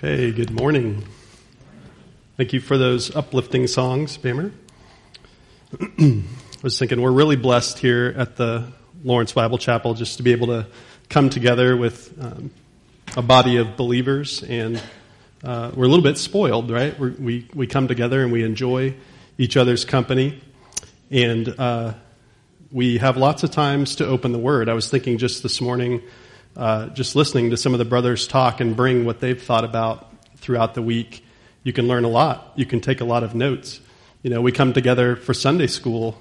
Okay, good morning. Thank you for those uplifting songs, Bammer. I was thinking we're really blessed here at the Lawrence Bible Chapel just to be able to come together with a body of believers, and we're a little bit spoiled, right? We come together and we enjoy each other's company, and we have lots of times to open the Word. I was thinking just this morning, just listening to some of the brothers talk and bring what they've thought about throughout the week. You can learn a lot. You can take a lot of notes. You know, we come together for Sunday school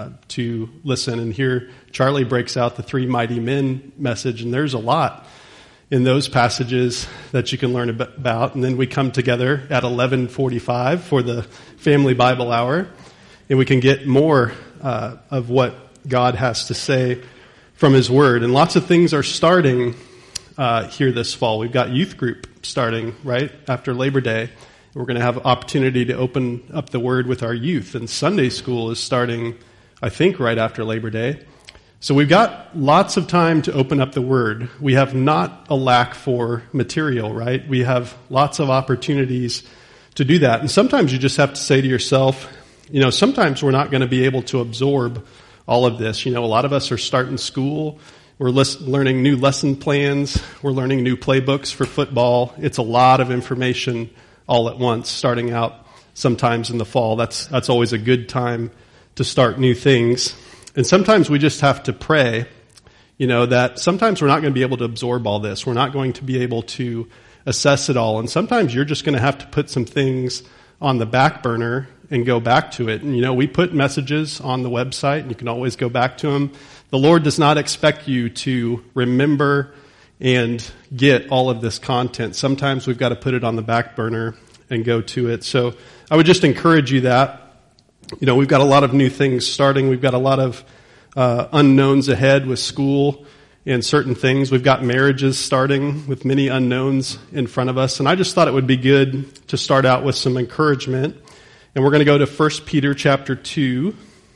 to listen and hear Charlie breaks out the three mighty men message, and there's a lot in those passages that you can learn about. And then we come together at 11:45 for the family Bible hour, and we can get more of what God has to say from His Word. And lots of things are starting here this fall. We've got youth group starting right after Labor Day. We're going to have opportunity to open up the Word with our youth. And Sunday school is starting, I think, right after Labor Day. So we've got lots of time to open up the Word. We have not a lack for material, right? We have lots of opportunities to do that. And sometimes you just have to say to yourself, you know, sometimes we're not going to be able to absorb all of this. You know, a lot of us are starting school. We're learning new lesson plans. We're learning new playbooks for football. It's a lot of information all at once, starting out sometimes in the fall. That's always a good time to start new things. And sometimes we just have to pray, you know, that sometimes we're not going to be able to absorb all this. We're not going to be able to assess it all. And sometimes you're just going to have to put some things on the back burner and go back to it. And, you know, we put messages on the website, and you can always go back to them. The Lord does not expect you to remember and get all of this content. Sometimes we've got to put it on the back burner and go to it. So I would just encourage you that. You know, we've got a lot of new things starting. We've got a lot of unknowns ahead with school and certain things. We've got marriages starting with many unknowns in front of us. And I just thought it would be good to start out with some encouragement. And we're going to go to 1 Peter chapter 2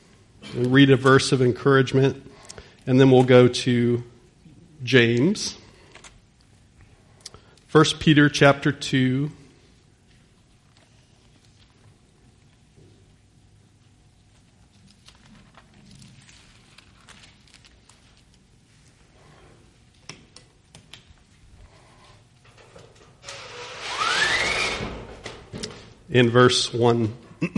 and read a verse of encouragement. And then we'll go to James. 1 Peter chapter 2. In verse 1.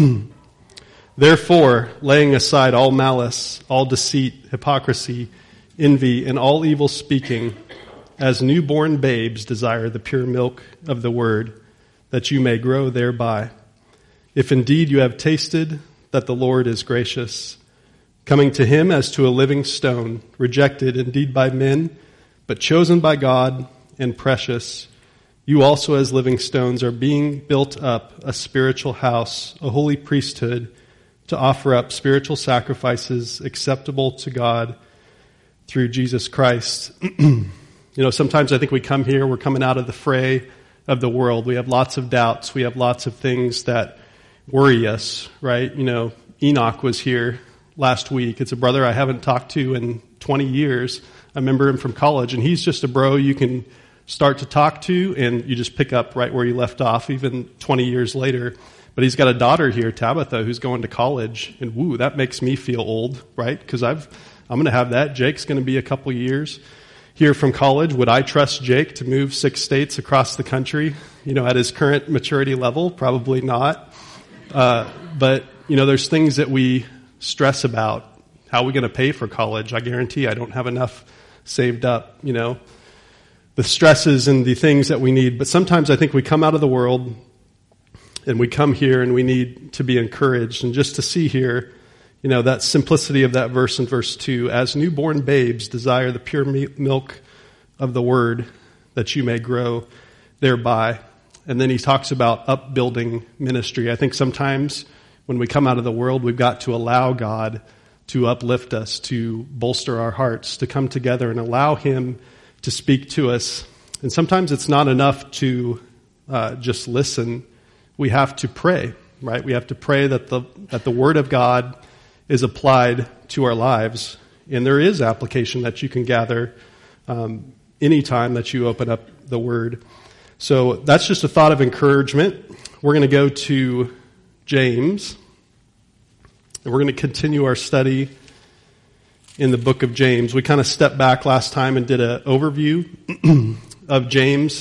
Therefore, laying aside all malice, all deceit, hypocrisy, envy, and all evil speaking, as newborn babes desire the pure milk of the word, that you may grow thereby. If indeed you have tasted that the Lord is gracious, coming to Him as to a living stone, rejected indeed by men, but chosen by God and precious, you also as living stones are being built up a spiritual house, a holy priesthood, to offer up spiritual sacrifices acceptable to God through Jesus Christ. You know, sometimes I think we come here, we're coming out of the fray of the world. We have lots of doubts. We have lots of things that worry us, right? You know, Enoch was here last week. It's a brother I haven't talked to in 20 years. I remember him from college, and he's just a bro you can start to talk to, and you just pick up right where you left off, even 20 years later. But he's got a daughter here, Tabitha, who's going to college, and woo, that makes me feel old, right? Because I'm going to have that. Jake's going to be a couple years here from college. Would I trust Jake to move 6 states across the country, you know, at his current maturity level? Probably not. But, you know, there's things that we stress about. How are we going to pay for college? I guarantee I don't have enough saved up, you know. The stresses and the things that we need. But sometimes I think we come out of the world and we come here and we need to be encouraged. And just to see here, you know, that simplicity of that verse in verse 2, as newborn babes desire the pure milk of the word, that you may grow thereby. And then he talks about upbuilding ministry. I think sometimes when we come out of the world, we've got to allow God to uplift us, to bolster our hearts, to come together and allow Him to speak to us. And sometimes it's not enough to just listen. We have to pray, right? We have to pray that the Word of God is applied to our lives. And there is application that you can gather anytime that you open up the Word. So that's just a thought of encouragement. We're going to go to James, and we're going to continue our study in the book of James. We kind of stepped back last time and did an overview of James.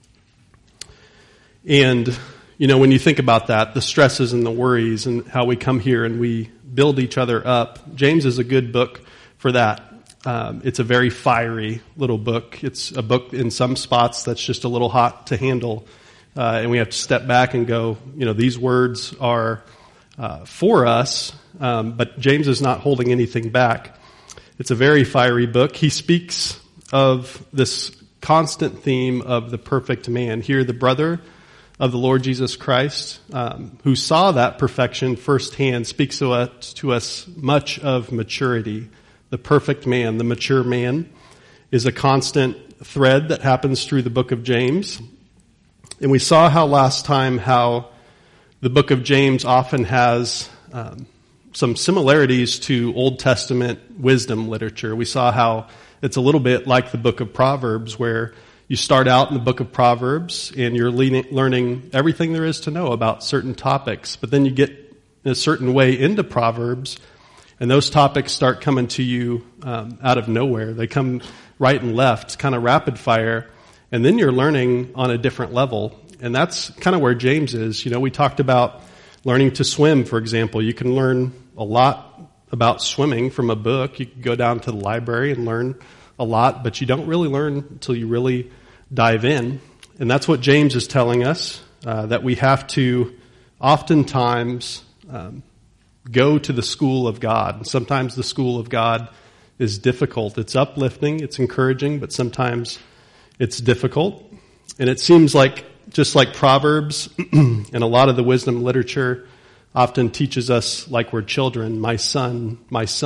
And, when you think about that, the stresses and the worries and how we come here and we build each other up, James is a good book for that. It's a very fiery little book. It's a book in some spots that's just a little hot to handle. And we have to step back and go, these words are for us, but James is not holding anything back. It's a very fiery book. He speaks of this constant theme of the perfect man. Here, the brother of the Lord Jesus Christ, who saw that perfection firsthand, speaks to us much of maturity. The perfect man, the mature man, is a constant thread that happens through the book of James. And we saw last time how the book of James often has some similarities to Old Testament wisdom literature. We saw how it's a little bit like the book of Proverbs, where you start out in the book of Proverbs and you're learning everything there is to know about certain topics, but then you get in a certain way into Proverbs, and those topics start coming to you out of nowhere. They come right and left, kind of rapid fire, and then you're learning on a different level. And that's kind of where James is. We talked about learning to swim, for example. You can learn a lot about swimming from a book. You can go down to the library and learn a lot, but you don't really learn until you really dive in. And that's what James is telling us, that we have to oftentimes go to the school of God. Sometimes the school of God is difficult. It's uplifting, it's encouraging, but sometimes it's difficult. And it seems like, just like Proverbs and a lot of the wisdom literature often teaches us like we're children, my son,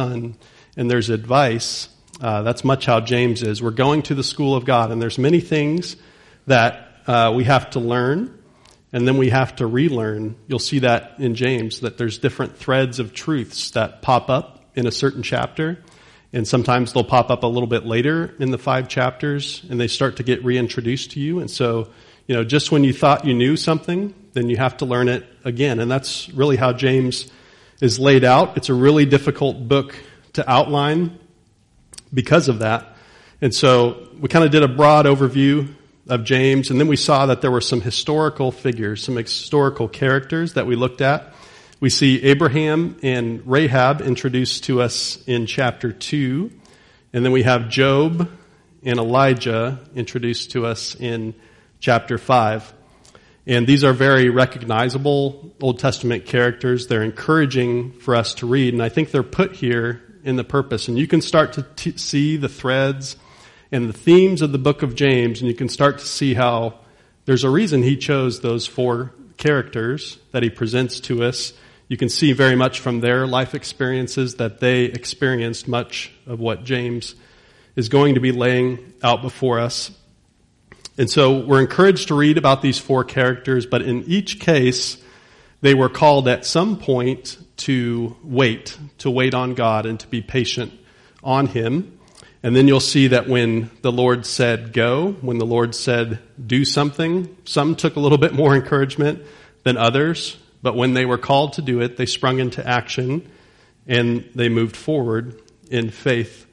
and there's advice. That's much how James is. We're going to the school of God, and there's many things that we have to learn, and then we have to relearn. You'll see that in James, that there's different threads of truths that pop up in a certain chapter, and sometimes they'll pop up a little bit later in the 5 chapters, and they start to get reintroduced to you. And so, just when you thought you knew something, then you have to learn it again. And that's really how James is laid out. It's a really difficult book to outline because of that. And so we kind of did a broad overview of James, and then we saw that there were some historical figures, some historical characters that we looked at. We see Abraham and Rahab introduced to us in chapter 2, and then we have Job and Elijah introduced to us in chapter 5. And these are very recognizable Old Testament characters. They're encouraging for us to read, and I think they're put here in the purpose. And you can start to see the threads and the themes of the book of James, and you can start to see how there's a reason he chose those 4 characters that he presents to us. You can see very much from their life experiences that they experienced much of what James is going to be laying out before us. And so we're encouraged to read about these 4 characters, but in each case, they were called at some point to wait on God and to be patient on Him. And then you'll see that when the Lord said go, when the Lord said do something, some took a little bit more encouragement than others, but when they were called to do it, they sprung into action and they moved forward in faith.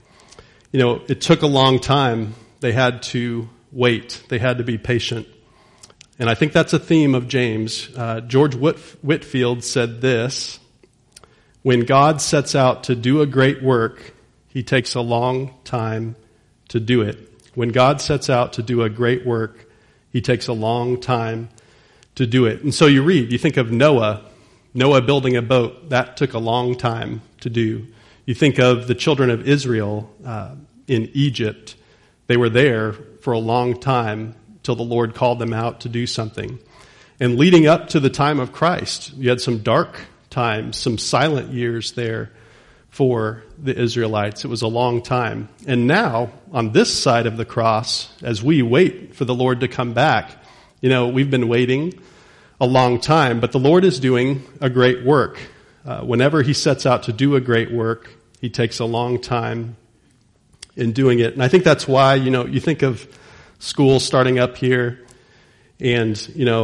It took a long time. They had to wait. They had to be patient. And I think that's a theme of James. George Whitefield said this: when God sets out to do a great work, He takes a long time to do it. When God sets out to do a great work, He takes a long time to do it. And so you think of Noah building a boat. That took a long time to do. You think of the children of Israel in Egypt. They were there for a long time till the Lord called them out to do something. And leading up to the time of Christ, you had some dark times, some silent years there for the Israelites. It was a long time. And now, on this side of the cross, as we wait for the Lord to come back, we've been waiting a long time, but the Lord is doing a great work. Whenever He sets out to do a great work, He takes a long time in doing it. And I think that's why, you think of school starting up here And,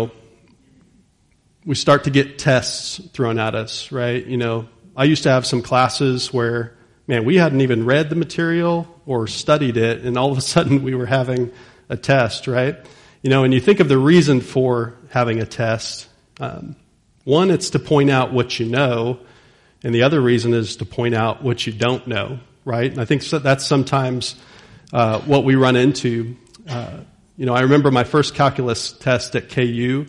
we start to get tests thrown at us, right? I used to have some classes where, we hadn't even read the material or studied it, and all of a sudden we were having a test, right? And you think of the reason for having a test. One, it's to point out what you know, and the other reason is to point out what you don't know, right? And I think that's sometimes what we run into. I remember my first calculus test at KU.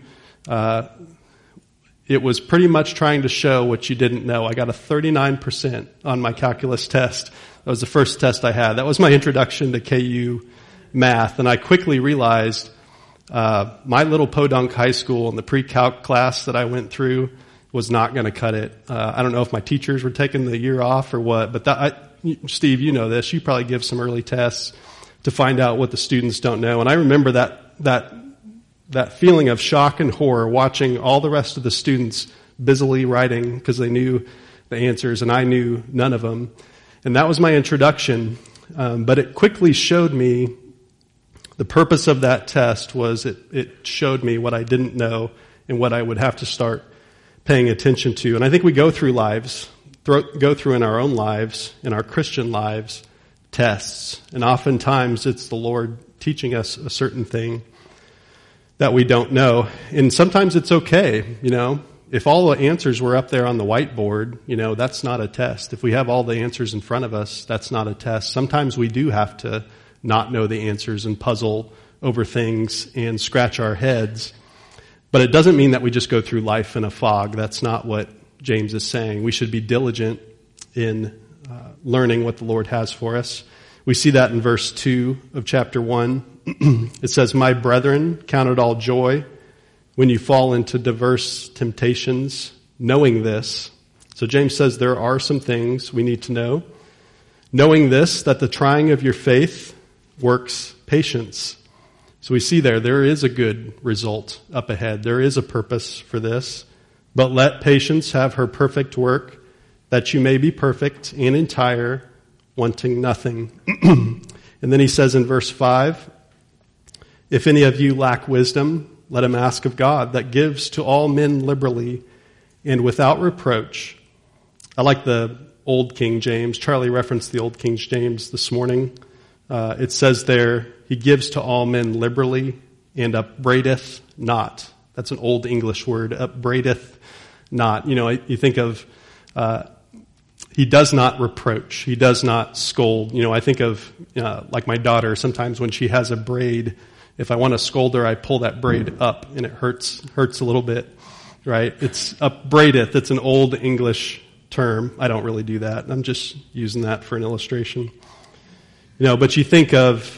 It was pretty much trying to show what you didn't know. I got a 39% on my calculus test. That was the first test I had. That was my introduction to KU math. And I quickly realized my little Podunk High School and the pre-calc class that I went through was not going to cut it. I don't know if my teachers were taking the year off or what, but Steve, you know this. You probably give some early tests to find out what the students don't know. And I remember that feeling of shock and horror watching all the rest of the students busily writing because they knew the answers and I knew none of them. And that was my introduction. But it quickly showed me the purpose of that test was it showed me what I didn't know and what I would have to start paying attention to. And I think we go through in our own lives, in our Christian lives, tests. And oftentimes it's the Lord teaching us a certain thing that we don't know. And sometimes it's okay, If all the answers were up there on the whiteboard, that's not a test. If we have all the answers in front of us, that's not a test. Sometimes we do have to not know the answers and puzzle over things and scratch our heads. But it doesn't mean that we just go through life in a fog. That's not what James is saying. We should be diligent in learning what the Lord has for us. We see that in verse 2 of chapter 1. It says, "My brethren, count it all joy when you fall into diverse temptations, knowing this." So James says there are some things we need to know. "Knowing this, that the trying of your faith works patience." So we see there is a good result up ahead. There is a purpose for this. "But let patience have her perfect work, that you may be perfect and entire, wanting nothing." And then he says in verse 5, "If any of you lack wisdom, let him ask of God, that gives to all men liberally and without reproach." I like the Old King James. Charlie referenced the Old King James this morning. It says there, he gives to all men liberally and upbraideth not. That's an Old English word, upbraideth not. You think of, he does not reproach. He does not scold. I think of, like my daughter, sometimes when she has a braid, if I want to scold her, I pull that braid up and it hurts a little bit, right? It's upbraideth. It's an Old English term. I don't really do that. I'm just using that for an illustration. But you think of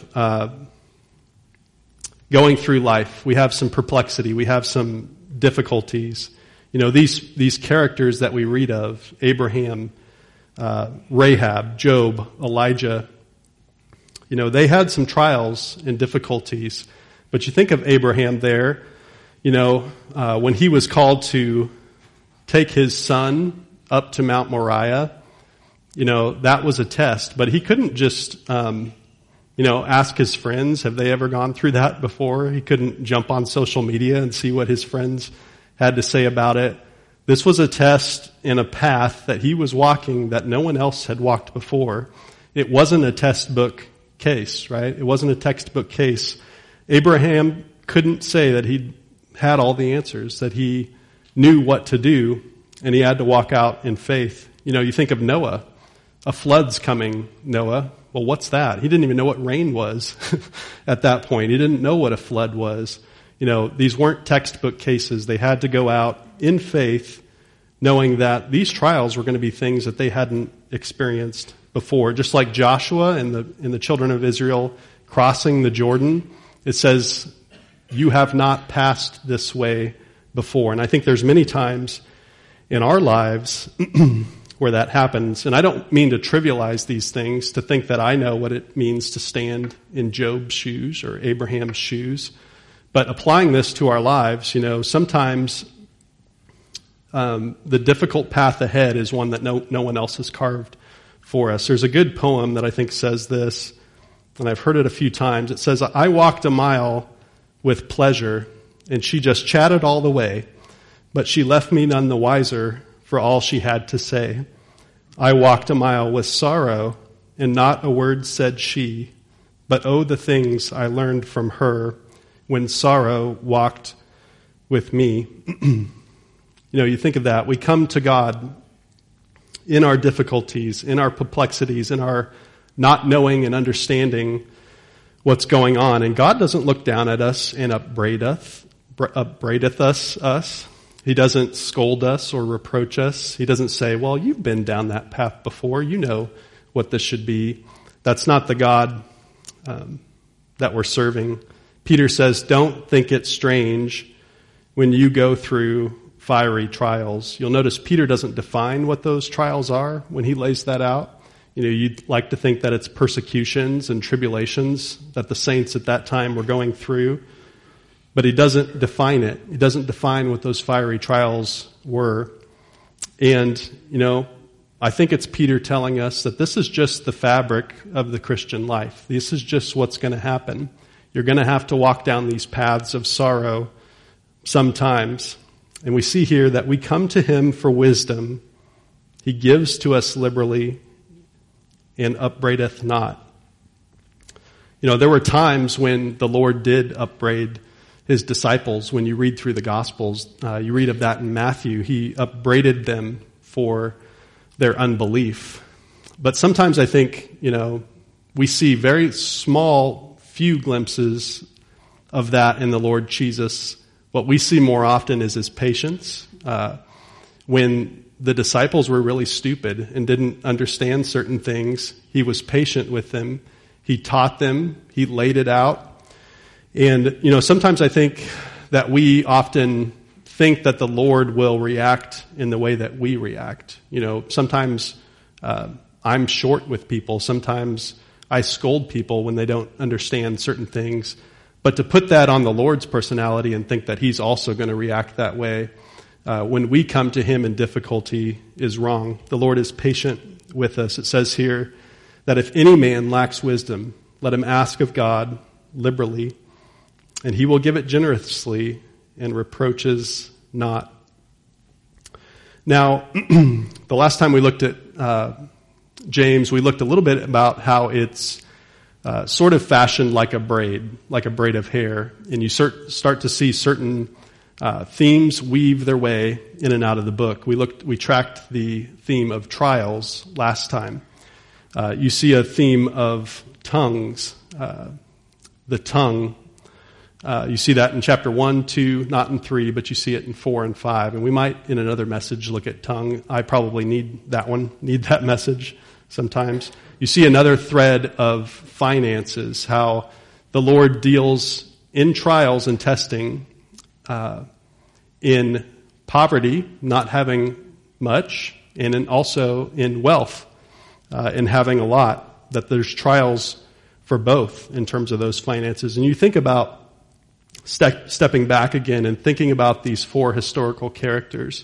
going through life. We have some perplexity. We have some difficulties. These characters that we read of, Abraham, Rahab, Job, Elijah, they had some trials and difficulties. But you think of Abraham there, when he was called to take his son up to Mount Moriah, that was a test. But he couldn't just, ask his friends, have they ever gone through that before? He couldn't jump on social media and see what his friends had to say about it. This was a test in a path that he was walking that no one else had walked before. It wasn't a textbook case, right? It wasn't a textbook case. Abraham couldn't say that he had all the answers, that he knew what to do, and he had to walk out in faith. You think of Noah. A flood's coming, Noah. Well, what's that? He didn't even know what rain was at that point. He didn't know what a flood was. These weren't textbook cases. They had to go out in faith, knowing that these trials were going to be things that they hadn't experienced before. Just like Joshua and the children of Israel crossing the Jordan, it says, "You have not passed this way before." And I think there's many times in our lives where that happens. And I don't mean to trivialize these things, to think that I know what it means to stand in Job's shoes or Abraham's shoes. But applying this to our lives, sometimes the difficult path ahead is one that no one else has carved for us. There's a good poem that I think says this, and I've heard it a few times. It says, "I walked a mile with pleasure and she just chatted all the way, but she left me none the wiser for all she had to say. I walked a mile with sorrow, and not a word said she, but oh, the things I learned from her when sorrow walked with me. You think of that. We come to God in our difficulties, in our perplexities, in our not knowing and understanding what's going on. And God doesn't look down at us and upbraideth us. He doesn't scold us or reproach us. He doesn't say, well, you've been down that path before. You know what this should be. That's not the God that we're serving. Peter says, don't think it strange when you go through fiery trials. You'll notice Peter doesn't define what those trials are when he lays that out. You'd like to think that it's persecutions and tribulations that the saints at that time were going through, but he doesn't define it. He doesn't define what those fiery trials were. And, I think it's Peter telling us that this is just the fabric of the Christian life. This is just what's going to happen. You're going to have to walk down these paths of sorrow sometimes. And we see here that we come to him for wisdom. He gives to us liberally and upbraideth not. There were times when the Lord did upbraid his disciples. When you read through the Gospels, you read of that in Matthew. He upbraided them for their unbelief. But sometimes I think, we see very small, few glimpses of that in the Lord Jesus. What we see more often is his patience. When the disciples were really stupid and didn't understand certain things, he was patient with them. He taught them. He laid it out. And, sometimes I think that we often think that the Lord will react in the way that we react. Sometimes I'm short with people. Sometimes I scold people when they don't understand certain things. But to put that on the Lord's personality and think that he's also going to react that way when we come to him in difficulty is wrong. The Lord is patient with us. It says here that if any man lacks wisdom, let him ask of God liberally, and he will give it generously and reproaches not. Now, the last time we looked at James, we looked a little bit about how it's sort of fashioned like a braid of hair, and you start to see certain themes weave their way in and out of the book. We tracked the theme of trials last time. You see a theme of tongues, the tongue. You see that in chapter 1, 2, not in 3, but you see it in 4 and 5. And we might, in another message, look at tongue. I probably need that message sometimes. You see another thread of finances, how the Lord deals in trials and testing, in poverty, not having much, and also in wealth, in having a lot, that there's trials for both in terms of those finances. And you think about stepping back again and thinking about these 4 historical characters.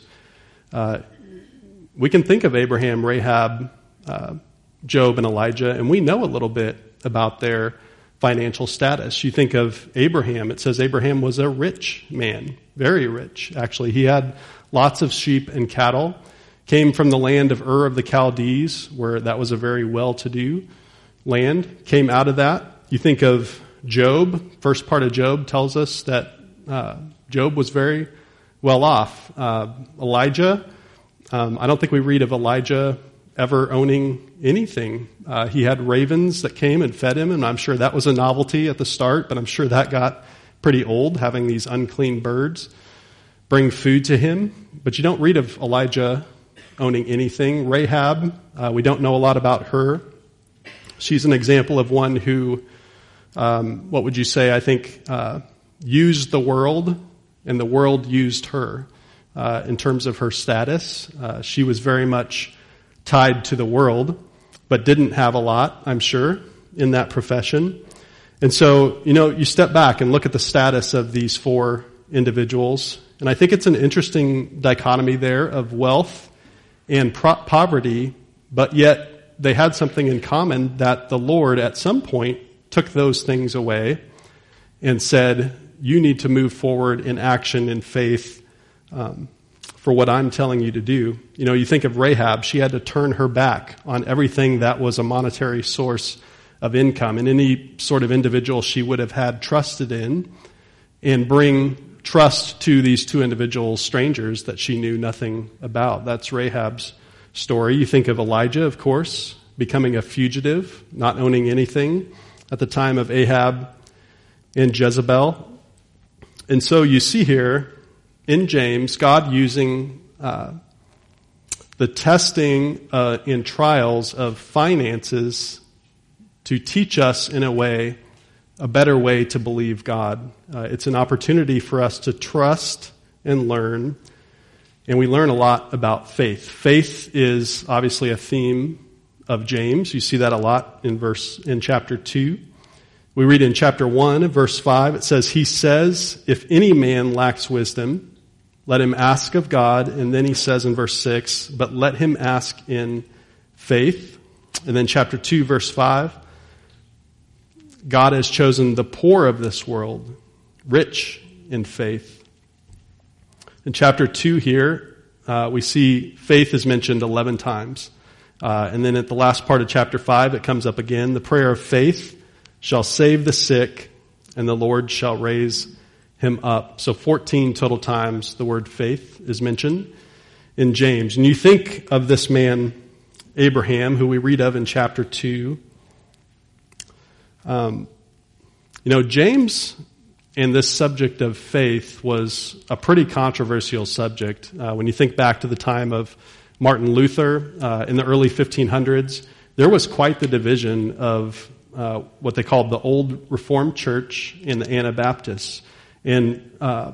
We can think of Abraham, Rahab, Job, and Elijah, and we know a little bit about their financial status. You think of Abraham, it says Abraham was a rich man, very rich, actually. He had lots of sheep and cattle, came from the land of Ur of the Chaldees, where that was a very well-to-do land, came out of that. You think of Job, first part of Job tells us that Job was very well off. Elijah, I don't think we read of Elijah ever owning anything. He had ravens that came and fed him, and I'm sure that was a novelty at the start, but I'm sure that got pretty old, having these unclean birds bring food to him. But you don't read of Elijah owning anything. Rahab, we don't know a lot about her. She's an example of one who, what would you say, I think, used the world, and the world used her in terms of her status. She was very much tied to the world, but didn't have a lot, I'm sure, in that profession. And so, you step back and look at the status of these 4 individuals, and I think it's an interesting dichotomy there of wealth and poverty, but yet they had something in common, that the Lord at some point took those things away and said, you need to move forward in action, in faith, for what I'm telling you to do. You know, you think of Rahab, she had to turn her back on everything that was a monetary source of income and any sort of individual she would have had trusted in, and bring trust to these two individuals, strangers that she knew nothing about. That's Rahab's story. You think of Elijah, of course, becoming a fugitive, not owning anything at the time of Ahab and Jezebel. And so you see here in James, God using the testing in trials of finances to teach us in a better way to believe God. It's an opportunity for us to trust and learn, and we learn a lot about faith. Faith is obviously a theme of James. You see that a lot in chapter 2. We read in chapter 1, verse 5, it says, he says, if any man lacks wisdom, let him ask of God. And then he says in verse 6, but let him ask in faith. And then chapter 2, verse 5, God has chosen the poor of this world, rich in faith. In chapter 2 here, we see faith is mentioned 11 times. And then at the last part of chapter 5, it comes up again. The prayer of faith shall save the sick, and the Lord shall raise him up. So 14 total times the word faith is mentioned in James. And you think of this man, Abraham, who we read of in chapter 2. James and this subject of faith was a pretty controversial subject. When you think back to the time of Martin Luther in the early 1500s, there was quite the division of what they called the Old Reformed Church and the Anabaptists. And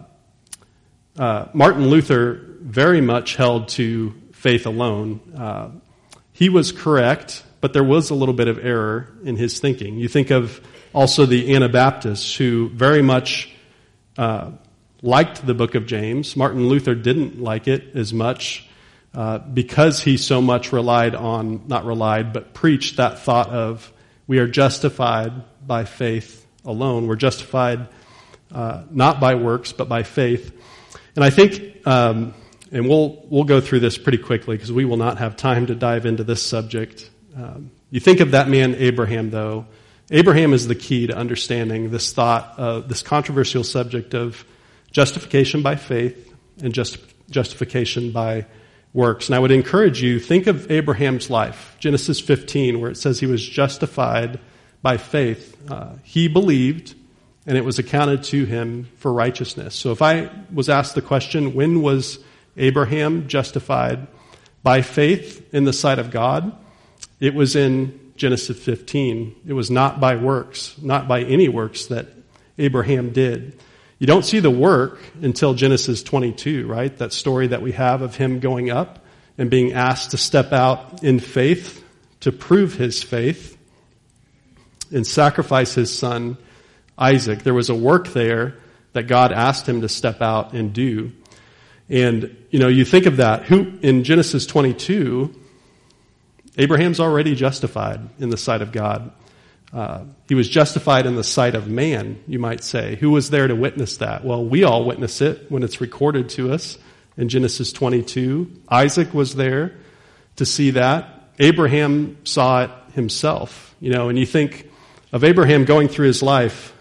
Martin Luther very much held to faith alone. He was correct, but there was a little bit of error in his thinking. You think of also the Anabaptists, who very much liked the book of James. Martin Luther didn't like it as much because he so much preached that thought of we are justified by faith alone. We're justified not by works, but by faith. And I think, and we'll go through this pretty quickly because we will not have time to dive into this subject. You think of that man Abraham, though. Abraham is the key to understanding this thought, this controversial subject of justification by faith and justification by works. And I would encourage you, think of Abraham's life, Genesis 15, where it says he was justified by faith. He believed, and it was accounted to him for righteousness. So if I was asked the question, when was Abraham justified by faith in the sight of God? It was in Genesis 15. It was not by works, not by any works that Abraham did. You don't see the work until Genesis 22, right? That story that we have of him going up and being asked to step out in faith to prove his faith and sacrifice his son Isaac. There was a work there that God asked him to step out and do. And, you think of that. Who in Genesis 22, Abraham's already justified in the sight of God. He was justified in the sight of man, you might say. Who was there to witness that? Well, we all witness it when it's recorded to us in Genesis 22. Isaac was there to see that. Abraham saw it himself. And you think of Abraham going through his life,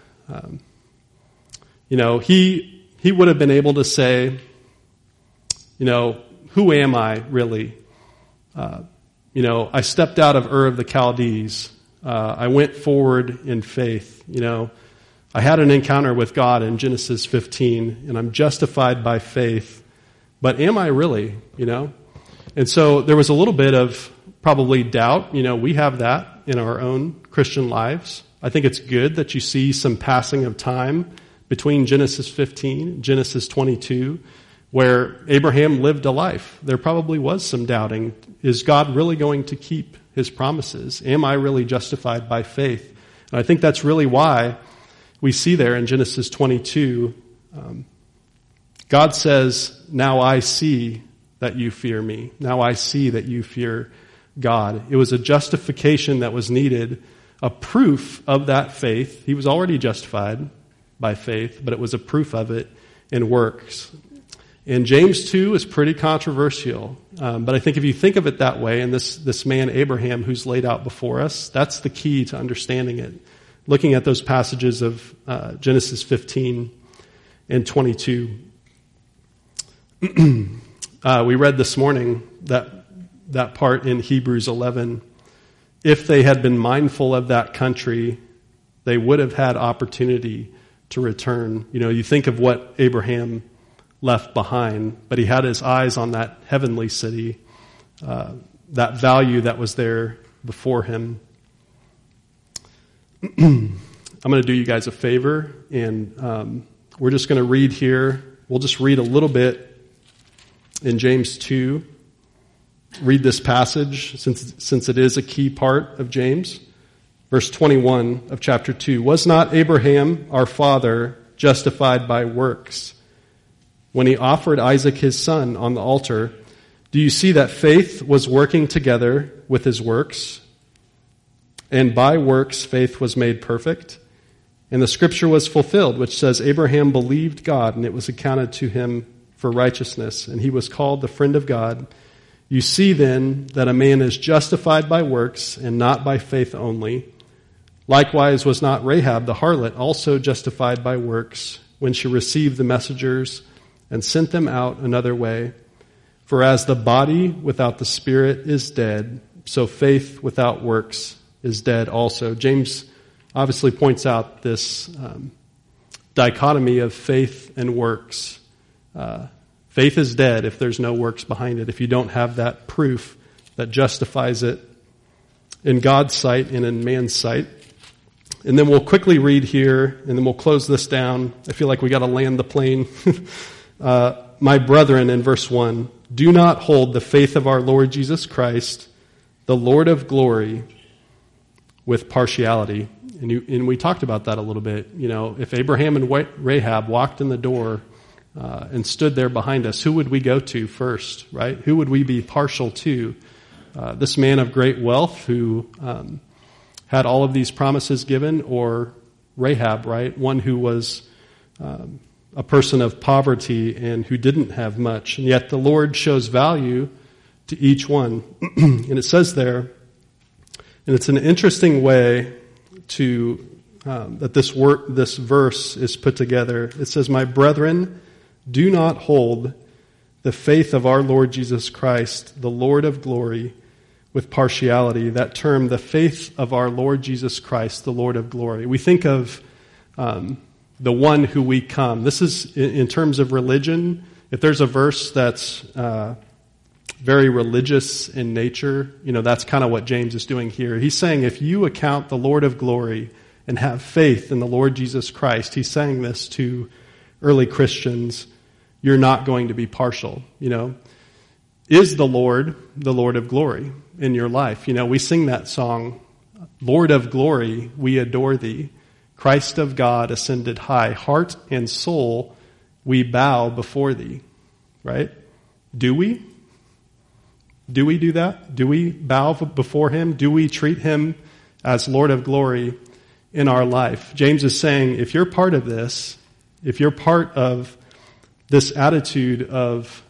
he would have been able to say, who am I really? I stepped out of Ur of the Chaldees. I went forward in faith. I had an encounter with God in Genesis 15, and I'm justified by faith. But am I really, And so there was a little bit of probably doubt. We have that in our own Christian lives. I think it's good that you see some passing of time between Genesis 15 and Genesis 22, where Abraham lived a life. There probably was some doubting. Is God really going to keep his promises? Am I really justified by faith? And I think that's really why we see there in Genesis 22, God says, now I see that you fear me. Now I see that you fear God. It was a justification that was needed, a proof of that faith. He was already justified, by faith, but it was a proof of it in works. And James 2 is pretty controversial, but I think if you think of it that way, and this man Abraham who's laid out before us, that's the key to understanding it. Looking at those passages of Genesis 15 and 22. We read this morning that part in Hebrews 11. If they had been mindful of that country, they would have had opportunity to return. You know, you think of what Abraham left behind, but he had his eyes on that heavenly city, that value that was there before him. I'm going to do you guys a favor, and we're just going to read here. We'll just read a little bit in James 2. Read this passage since it is a key part of James. Verse 21 of chapter 2. Was not Abraham, our father, justified by works when he offered Isaac his son on the altar? Do you see that faith was working together with his works? And by works faith was made perfect. And the scripture was fulfilled, which says, Abraham believed God, and it was accounted to him for righteousness, and he was called the friend of God. You see then that a man is justified by works and not by faith only. Likewise was not Rahab the harlot also justified by works when she received the messengers and sent them out another way? For as the body without the spirit is dead, so faith without works is dead also. James obviously points out this dichotomy of faith and works. Faith is dead if there's no works behind it, if you don't have that proof that justifies it in God's sight and in man's sight. And then we'll quickly read here, and then we'll close this down. I feel like we got to land the plane. My brethren, in verse 1, do not hold the faith of our Lord Jesus Christ, the Lord of glory, with partiality. And we talked about that a little bit. You know, if Abraham and Rahab walked in the door and stood there behind us, who would we go to first, right? Who would we be partial to? This man of great wealth who had all of these promises given, or Rahab, right? One who was a person of poverty and who didn't have much. And yet the Lord shows value to each one. And it says there, and it's an interesting way to that this verse is put together. It says, my brethren, do not hold the faith of our Lord Jesus Christ, the Lord of glory, with partiality. That term, the faith of our Lord Jesus Christ, the Lord of glory. We think of the one who we come. This is, in terms of religion, if there's a verse that's very religious in nature, you know, that's kind of what James is doing here. He's saying if you account the Lord of glory and have faith in the Lord Jesus Christ, he's saying this to early Christians, you're not going to be partial, you know. Is the Lord of glory in your life? You know, we sing that song, Lord of glory, we adore thee. Christ of God ascended high, heart and soul we bow before thee, right? Do we? Do we do that? Do we bow before him? Do we treat him as Lord of glory in our life? James is saying, if you're part of this, if you're part of this attitude of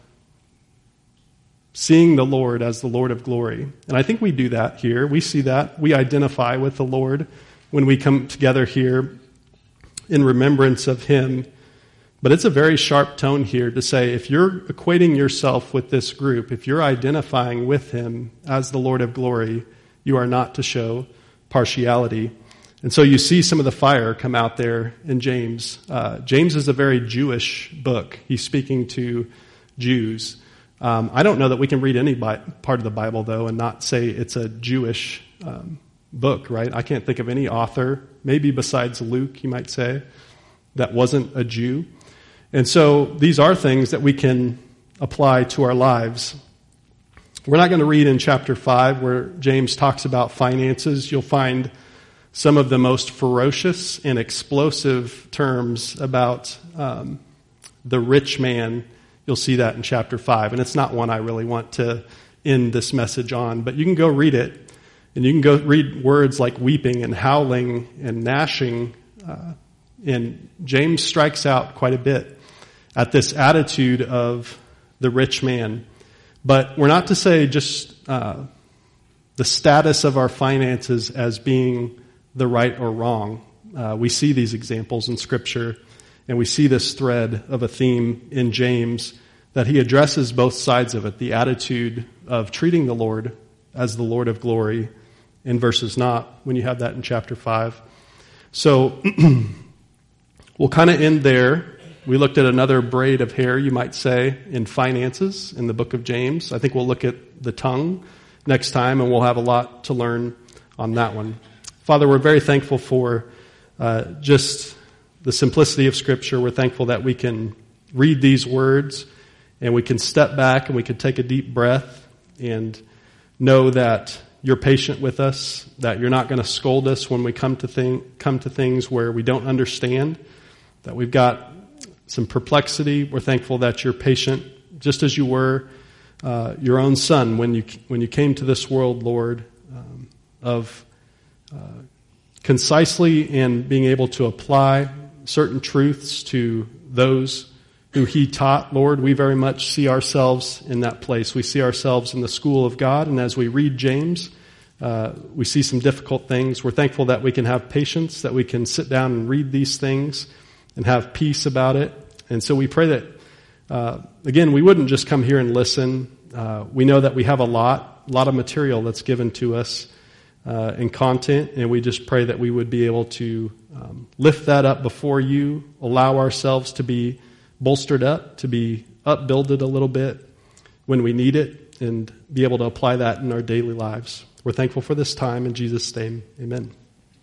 seeing the Lord as the Lord of glory, and I think we do that here. We see that. We identify with the Lord when we come together here in remembrance of him. But it's a very sharp tone here to say, if you're equating yourself with this group, if you're identifying with him as the Lord of glory, you are not to show partiality. And so you see some of the fire come out there in James. James is a very Jewish book. He's speaking to Jews. I don't know that we can read any part of the Bible, though, and not say it's a Jewish book, right? I can't think of any author, maybe besides Luke, you might say, that wasn't a Jew. And so these are things that we can apply to our lives. We're not going to read in chapter 5 where James talks about finances. You'll find some of the most ferocious and explosive terms about the rich man. You'll see that in chapter 5. And it's not one I really want to end this message on. But you can go read it. And you can go read words like weeping and howling and gnashing And James strikes out quite a bit at this attitude of the rich man. But we're not to say just the status of our finances as being the right or wrong. We see these examples in Scripture, and we see this thread of a theme in James that he addresses both sides of it, the attitude of treating the Lord as the Lord of glory and versus not, when you have that in chapter 5. So we'll kind of end there. We looked at another braid of hair, you might say, in finances in the book of James. I think we'll look at the tongue next time, and we'll have a lot to learn on that one. Father, we're very thankful for just the simplicity of Scripture. We're thankful that we can read these words and we can step back and we can take a deep breath and know that you're patient with us, that you're not going to scold us when we come to things where we don't understand, that we've got some perplexity. We're thankful that you're patient, just as you were your own Son when you came to this world, Lord, of concisely and being able to apply certain truths to those who he taught. Lord, we very much see ourselves in that place. We see ourselves in the school of God, and as we read James, we see some difficult things. We're thankful that we can have patience, that we can sit down and read these things and have peace about it. And so we pray that, again, we wouldn't just come here and listen. We know that we have a lot of material that's given to us in content, and we just pray that we would be able to lift that up before you, allow ourselves to be bolstered up, to be upbuilded a little bit when we need it, and be able to apply that in our daily lives. We're thankful for this time. In Jesus' name, amen.